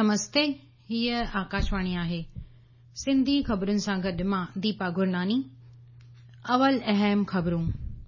नमस्ते। हीअ आकाशवाणी आहे। सिंधी ख़बरुनि सां गॾु मां दीपा गुरनानी। अवल अहम ख़बरूं।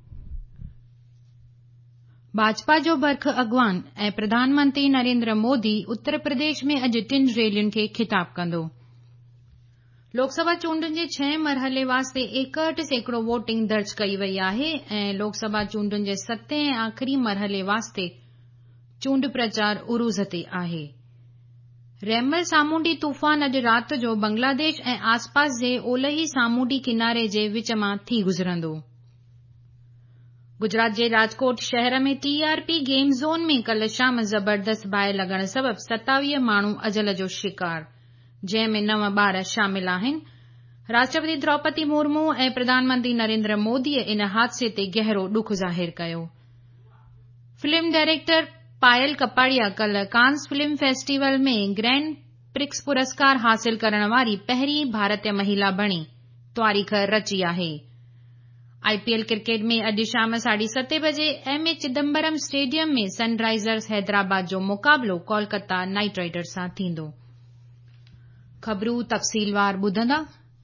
भाजपा जो बर्ख अॻवान ऐं प्रधानमंत्री नरेंद्र मोदी उत्तर प्रदेश में अॼु 3 रैलियुनि खे ख़िताब कंदो। लोकसभा चूंडुनि जे 6 मरहले वास्ते 61% वोटिंग दर्ज कई वई आहे ऐं लोकसभा चूंडुनि जे 7 ऐं आख़िरी मरहले वास्ते चूंड प्रचार उरूज़ ते आहे। रैमल सामूंडी तूफ़ान अॼु राति जो बंगलादेश ऐं आसपास जे ओलही सामूंडी किनारे जे विच मां थी गुज़रंदो। गुजरात जे राजकोट शहर में टीआरपी गेम ज़ोन में कल्ह शाम ज़बरदस्त बाहि लॻण सबबि 27 माण्हू अजल जो शिकार, जंहिं में 9 ॿार शामिल आहिनि। राष्ट्रपति द्रौपदी मुर्मू ऐं प्रधानमंत्री नरेंद्र मोदीअ इन हादसे ते गहरो ॾुख ज़ाहिर कयो। फिल्म डायरेक्टर पायल कपाड़िया कल्ह कांस फिल्म फेस्टिवल में ग्रैंड प्रिक्स पुरस्कार हासिल करण वारी पहिरीं भारतीय महिला बणी तारीख़ रची आहे। आईपीएल क्रिकेट में अॼु शाम 7:30 बजे एमए चिदम्बरम स्टेडियम में सनराइज़र्स हैदराबाद जो मुक़ाबलो कोलकाता नाइट राइडर्स सां थींदो। ख़बरूं तफ़सीलवार ॿुधंदा।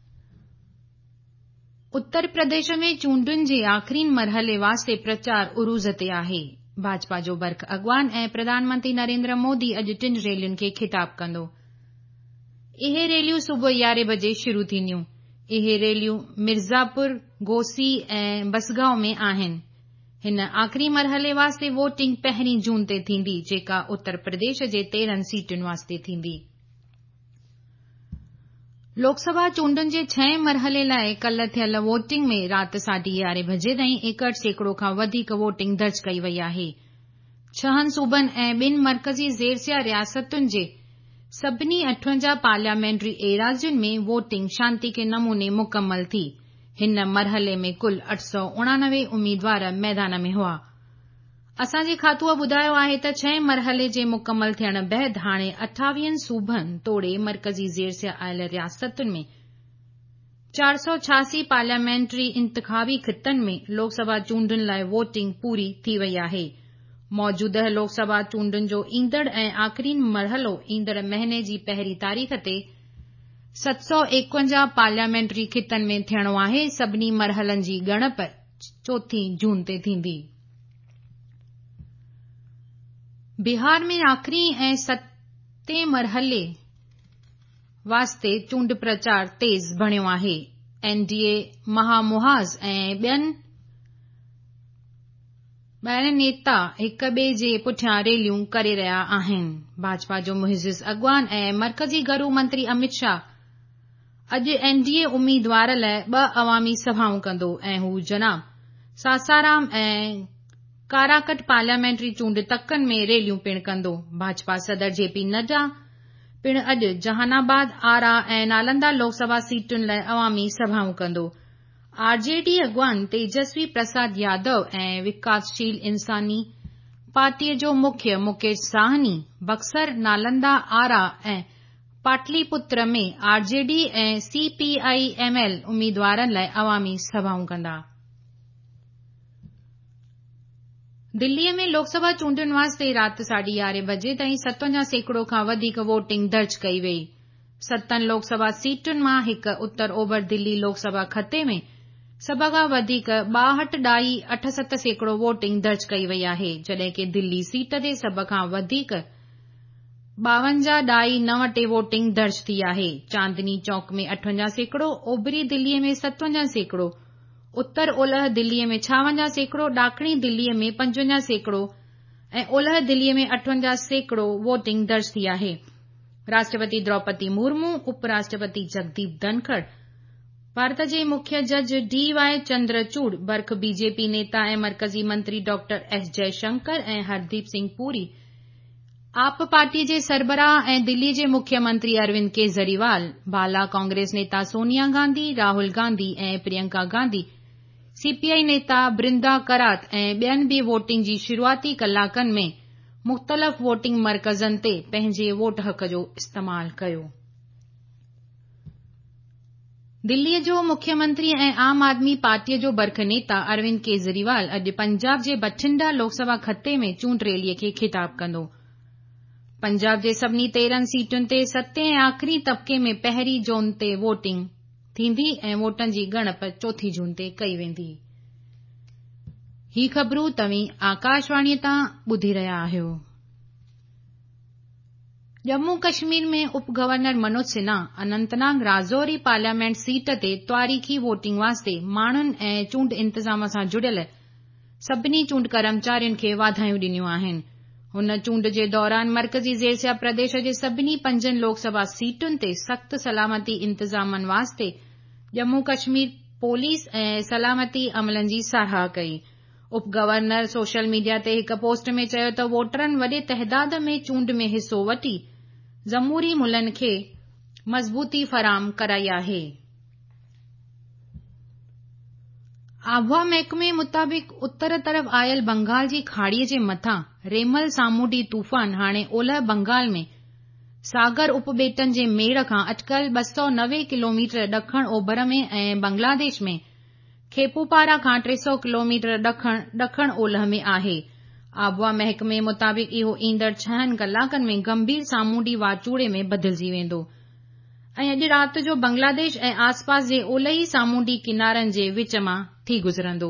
उत्तर प्रदेश में चूंडुनि जे आख़िरी मरहले वास्ते प्रचार उरूज़ ते आहे। भाजपा जो बर्ख अॻवान ऐं प्रधानमंत्री नरेंद्र मोदी अॼु 3 रैलियुनि खे ख़िताब कंदो। इहे रैलियूं सुबुह 11 बजे शुरू थींदियूं। इहे रैलियूं मिर्ज़ापुर, घोसी ऐं बसगांव में आहिनि। हिन आख़िरी मरहले वास्ते वोटिंग 1 जून ते थींदी, जेका उत्तर प्रदेश जे 13 सीटुनि वास्ते थींदी। लोकसभा चूंडुनि जे 6 मरहले लाइ कल्ह थियल वोटिंग में राति 11:30 बजे ताईं 61% खां वधीक वोटिंग दर्ज कई वई आहे। 6 सूबनि ऐं 2 मरकज़ी ज़ेरसिया रियासतुनि जे सभिनी 58 पार्लियामेंट्री एराज़ियुनि में वोटिंग शांति के नमूने मुकम्मल थी। हिन मरहले में कुल 889 उम्मीदवार मैदान में हुआ। असांजे खातूअ ॿुधायो आहे त 6 मरहले जे मुकम्मल थियण बैदि हाणे 28 सूबनि तोड़े मरकज़ी ज़ेरसिया आयल रियासतुनि में 486 पार्लियामेंट्री इंतिख़ाबी ख़ितनि में लोकसभा चूंडुनि लाइ वोटिंग पूरी थी वई आहे। मौजूदह लोकसभा चूंडुनि जो ईंदड़ ऐं आख़िरी मरहलो ईंदड़ महीने जी 1 तारीख़ ते 751 पार्लियामेंट्री ख़ितनि में थियणो आहे। सभिनी मरहलनि जी ॻणप 4 जून ते थींदी। बिहार में आख़िरी ऐं 7 मरहले वास्ते चूंड प्रचार तेज़ बणियो आहे। एनडीए महामुहाज़ ऐं ॿाहिरि नेता हिक ॿिए जे पुठियां रैलियूं करे रहिया आहिनि। भाजपा जो मुहिज़िज़ अॻवान ऐं मरकज़ी गृह मंत्री अमित शाह अॼु एनडीए उम्मीदवार लाइ 2 अवामी सभाऊं कंदो ऐं हू जनाब सासाराम ऐं काराकट पार्लियामेंट्री चूंड तकनि में रैलियूं पिणु कंदो। भाजपा सदर जेपी नड्डा पिणु अॼु जहानाबाद, आरा ऐं नालंदा लोकसभा सीटुनि लाइ अवामी सभाऊं कंदो। आरजेडी अॻवान तेजस्वी प्रसाद यादव ऐं विकासशील इंसानी पार्टीअ जो मुख्य मुकेश साहनी बक्सर, नालंदा, आरा ऐं पाटलिपुत्र में आरजेडी ऐं सीपीआईएमएल उम्मीदवारनि लाइ अवामी सभाऊं कंदा। दिल्लीअ में लोकसभा चूंडुनि वास्ते राति 11:30 बजे ताईं 57% खां वधीक वोटिंग दर्ज कई वई। 7 लोकसभा सीटुनि मां हिक उत्तर ओभर दिल्ली लोकसभा खते में सभ खां वधीक 62.87% वोटिंग दर्ज कई वई आहे, जॾहिं कि दिल्ली सीट ते सभ खां वधीक 52.98 वोटिंग दर्ज थी आहे। चांदनी चौक में 58%, ओभरी दिल्लीअ में 57%, उत्तर ओलह दिल्लीअ में 56%, ॾाखणी दिल्लीअ में 55% ऐं ओलह दिल्लीअ में 58% वोटिंग दर्ज थी आहे। राष्ट्रपति द्रौपदी मुर्मू, उपराष्ट्रपति जगदीप धनखड़, भारत जे मुख्य जज डीवाई चंद्रचूड़, बर्ख बीजेपी नेता ऐं मरकज़ी मंत्री डॉक्टर एस जयशंकर ऐं हरदीप सिंह पुरी, आप पार्टीअ जे सरबराह ऐं दिल्ली जे मुख्यमंत्री अरविंद केजरीवाल, बाला कांग्रेस नेता सोनिया गांधी, राहुल गांधी ऐं प्रियंका गांधी, सीपीआई नेता बृंदा करात ऐं ॿियनि बि वोटिंग जी शुरूआती कलाकनि में मुख़्तलिफ़ वोटिंग मर्कज़नि ते पंहिंजे वोट हक़ जो इस्तेमाल कयो। दिल्लीअ जो मुख्यमंत्री ऐं आम आदमी पार्टीअ जो बर्ख नेता अरविंद केजरीवाल अॼु पंजाब जे बठिंडा लोकसभा खते में चूंड रैलीअ खे ख़िताब कंदो। पंजाब जे सभिनी 13 सीटुनि ते 7 ऐं आख़िरी तबिके में पहिरीं जोन ते वोटिंग थींदी ऐं वोटनि जी ॻणप 4 जून ते कई वेंदी। ही ख़बरूं तव्हीं आकाशवाणीअ तां ॿुधी रहिया आहियो। जम्मू कश्मीर में उप governor Manoj Sinha Anantnag Rajouri parliament seat ते तारीख़ी वोटिंग वास्ते माण्हुनि ऐं चूंड इंतज़ाम सां जुड़ियल सभिनी चूंड कर्मचारियुनि खे वाधायूं ॾिनियूं आहिनि। हुन चूंड जे दौरान मर्कज़ी ज़ेरसिया प्रदेश जे सभिनी 5 लोकसभा सीटुनि ते सख़्त सलामती इंतज़ामनि वास्ते जम्मू कश्मीर पुलिस ऐं सलामती अमलनि जी साराह कई। उप गवर्नर सोशल मीडिया ते हिक पोस्ट में चयो त वोटरनि वॾे तइदाद में चूंड में हिस्सो वठी जमहूरी मुल्कनि खे मज़बूती फराम कराई आहे। आबहवा महकमे मुताबिक़ उत्तर तरफ़ आयल बंगाल जी खाड़ीअ जे मथां रेमल सामूंडी तूफ़ान हाणे ओलह बंगाल में सागर उपॿेटनि जे मेड़ खां अटकल 290 किलोमीटर ॾखण ओभर में ऐं बांग्लादेश में खेपुपारा खां 300 किलोमीटर ॾखण ओलह में आहे। आबहवा महकमे मुताबिक़ इहो ईंदड़ 6 कलाकनि में गंभीर सामूंडी वाचूड़े में बदिलजी वेंदो ऐं अॼु राति जो बांग्लादेश ऐं आसपास जे ओलही सामूंडी किनारनि जे विच मां थी गुज़रंदो।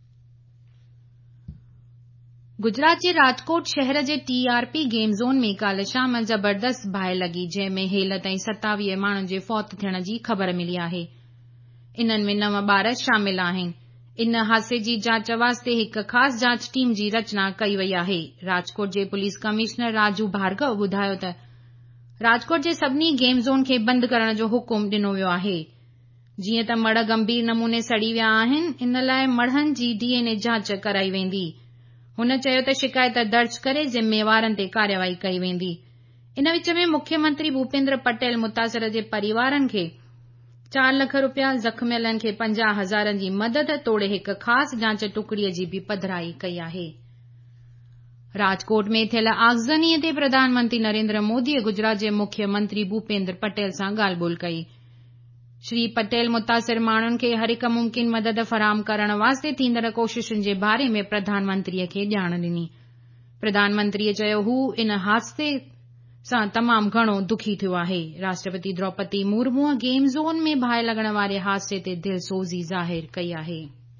गुजरात जे राजकोट शहर जे TRP गेम ज़ोन में काल्ह शाम ज़बरदस्त बाहि लॻी जंहिं में हेल ताईं 27 माण्हुनि जे फौत थियण जी ख़बर मिली आहे। इन्हनि में 9 ॿार शामिल आहिनि। इन हादसे जी जांच वास्ते हिक ख़ासि जांच टीम जी रचना कई वई आहे। राजकोट जे पुलिस कमिश्नर राजू भार्गव ॿुधायो त राजकोट जे सभिनी गेम ज़ोन खे बंदि करण जो हुकुम ॾिनो वियो आहे। जीअं त मढ़ गंभीर नमूने सड़ी विया आहिनि, इन लाइ मढ़नि जी DNA जांच कराई वेंदी। हुन चयो त शिकायत दर्ज करे ज़िम्मेवारनि ते कार्यवाही कई वेंदी। इन विच में मुख्यमंत्री भूपेंद्र पटेल मुतासिर जे परिवारनि खे 4 लख रुपया, ज़ख़्मियलनि खे 50,000 जी मदद तोड़े हिक ख़ासि जांच टुकड़ीअ जी बि पधिराई कई आहे। राजकोट में थियल आगज़नीअ ते प्रधानमंत्री नरेंद्र मोदीअ गुजरात जे मुख्यमंत्री भूपेंद्र पटेल सां ॻाल्हि ॿोल्हि कई। श्री पटेल मुतासिर माण्हुनि खे हर हिक मुमकिन मदद फराहम करण वास्ते थींदड़ कोशिशुनि जे बारे में प्रधानमंत्रीअ खे ॼाण ॾिनी। प्रधानमंत्रीअ चयो हू इन हादसे सां तमामु घणो दुखी थियो आहे। राष्ट्रपति द्रौपदी मुर्मूअ गेम ज़ोन में बाहि लॻण वारे हादसे ते दिलसोज़ी ज़ाहिर कई आहे।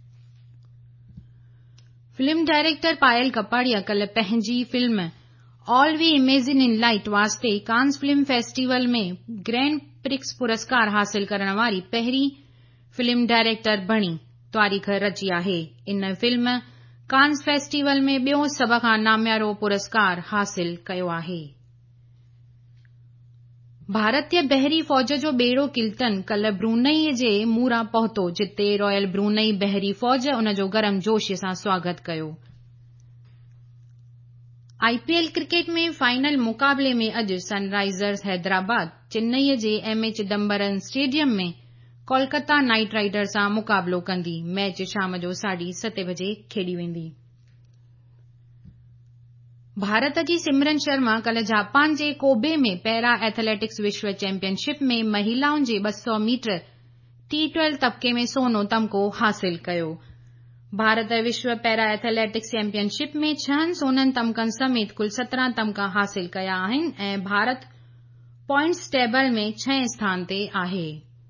फिल्म डायरेक्टर पायल कपाड़िया कल्ह पंहिंजी film all we imagine in light वास्ते कांस फिल्म फेस्टिवल में ग्रैंड प्रिक्स पुरस्कार हासिल करण वारी पहिरीं फिल्म डायरेक्टर बणी तारीख़ रची आहे। इन फिल्म कांस फेस्टिवल में ॿियों सभ खां नामियारो पुरस्कार हासिल कयो आहे। भारतीय बहरी फ़ौज जो ॿेड़ो किल्टन कल्ह ब्रूनई जे मूरा पहुतो, जिते रॉयल ब्रूनई बहरी फ़ौज उन जो गरम जोश सां स्वागत कयो। IPL क्रिकेट में फाइनल मुक़ाबले में अॼु सनराइज़र्स हैदराबाद चेन्नईअ जे MA चिदम्बरम स्टेडियम में कोलकाता नाइट राइडर्स सां मुक़ाबलो कंदी। मैच शाम जो 7:30 बजे खेॾी वेंदी। भारत जी सिमरन शर्मा कल्ह जापान जे कोबे में पैरा एथलेटिक्स विश्व चैंपियनशिप में महिलाउनि जे 200 मीटर T12 तबिके में सोनो तमिग़ो हासिल कयो। भारत विश्व पैरा एथलेटिक्स चैंपियनशिप में 6 सोननि तमिग़नि समेत कुल 17 तमिग़ा हासिल कया आहिनि ऐं भारत पॉइंट्स टेबल में 6 स्थान ते आहे।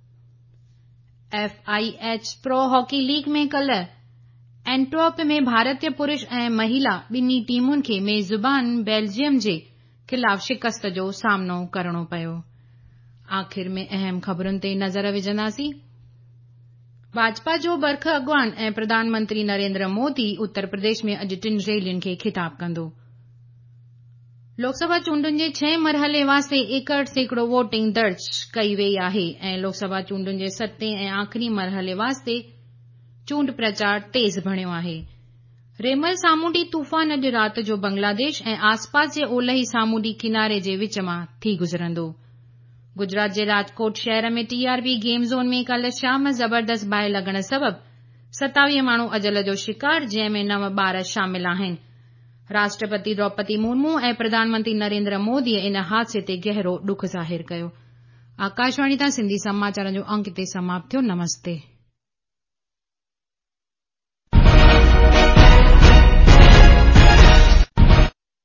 FIH प्रो हॉकी लीग में कल्ह एंटवर्प में भारतीय पुरुष ऐं महिला ॿिन्ही टीमुनि खे मेज़बान बेल्जियम जे ख़िलाफ़ शिकस्त जो सामनो करणो पियो। आख़िर में अहम ख़बरुनि ते नज़र विझंदासीं। भाजपा जो बरख अॻवान ऐं प्रधानमंत्री नरेंद्र मोदी उत्तर प्रदेश में अॼु 3 रैलियुनि खे ख़िताब कंदो। लोकसभा चूंडुनि जे 6 मरहले वास्ते 61% वोटिंग दर्ज कई वई आहे ऐं लोकसभा चूंडुनि जे 7 ऐं आख़िरी मरहले वास्ते चूंड प्रचार तेज़ बणियो आहे। रेमल सामूंडी तूफ़ान अॼु राति जो बांग्लादेश ऐं आसपास जे ओलही सामूंडी किनारे जे विच मां थी गुज़रंदो। गुजरात जे राजकोट शहर में TRP गेम ज़ोन में कल्ह शाम ज़बरदस्त बाहि लॻण सबबि 27 माण्हू अजल जो शिकार, जंहिं में 9 ॿार शामिल आहिनि। राष्ट्रपति द्रौपदी मुर्मू ऐं प्रधानमंत्री नरेंद्र मोदीअ इन हादसे ते गहरो ॾुख ज़ाहिर कयो। आकाशवाणी तां सिंधी समाचारनि जो अंक ते समाप्त थियो। नमस्ते।